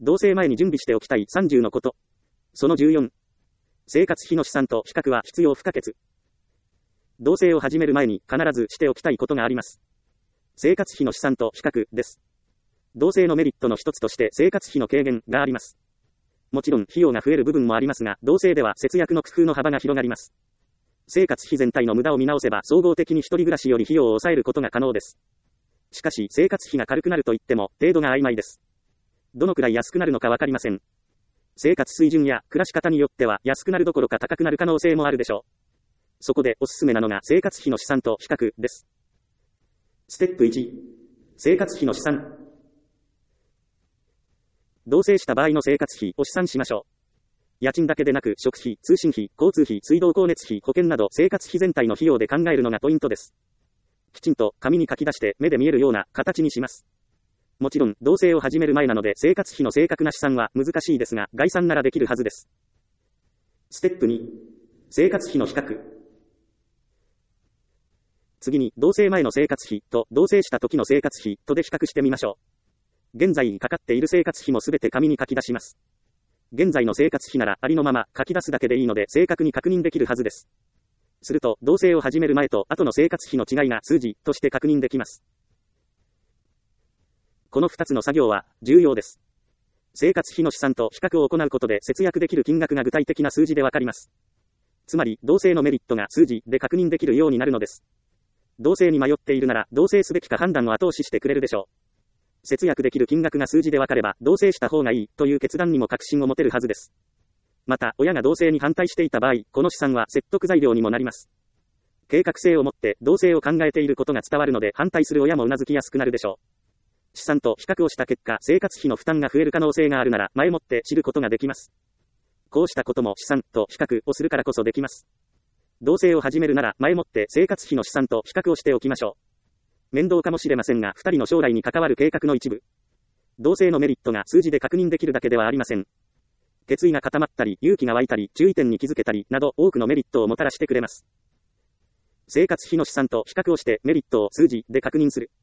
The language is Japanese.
同棲前に準備しておきたい30のこと。その14。生活費の試算と比較は必要不可欠。同棲を始める前に必ずしておきたいことがあります。生活費の試算と比較です。同棲のメリットの一つとして生活費の軽減があります。もちろん費用が増える部分もありますが、同棲では節約の工夫の幅が広がります。生活費全体の無駄を見直せば総合的に一人暮らしより費用を抑えることが可能です。しかし生活費が軽くなると言っても程度が曖昧です。どのくらい安くなるのかわかりません。生活水準や暮らし方によっては安くなるどころか高くなる可能性もあるでしょう。そこでおすすめなのが生活費の試算と比較です。ステップ1、生活費の試算。同棲した場合の生活費を試算しましょう。家賃だけでなく食費、通信費、交通費、水道光熱費、保険など生活費全体の費用で考えるのがポイントです。きちんと紙に書き出して目で見えるような形にします。もちろん同棲を始める前なので生活費の正確な試算は難しいですが概算ならできるはずです。ステップ2、生活費の比較。次に同棲前の生活費と同棲した時の生活費とで比較してみましょう。現在かかっている生活費もすべて紙に書き出します。現在の生活費ならありのまま書き出すだけでいいので正確に確認できるはずです。すると同棲を始める前と後の生活費の違いが数字として確認できます。この2つの作業は重要です。生活費の試算と比較を行うことで節約できる金額が具体的な数字でわかります。つまり同棲のメリットが数字で確認できるようになるのです。同棲に迷っているなら同棲すべきか判断を後押ししてくれるでしょう。節約できる金額が数字でわかれば同棲した方がいいという決断にも確信を持てるはずです。また親が同棲に反対していた場合、この試算は説得材料にもなります。計画性を持って同棲を考えていることが伝わるので反対する親もうなずきやすくなるでしょう。試算と比較をした結果、生活費の負担が増える可能性があるなら前もって知ることができます。こうしたことも試算と比較をするからこそできます。同棲を始めるなら前もって生活費の試算と比較をしておきましょう。面倒かもしれませんが、2人の将来に関わる計画の一部。同棲のメリットが数字で確認できるだけではありません。決意が固まったり、勇気が湧いたり、注意点に気づけたりなど多くのメリットをもたらしてくれます。生活費の試算と比較をしてメリットを数字で確認する。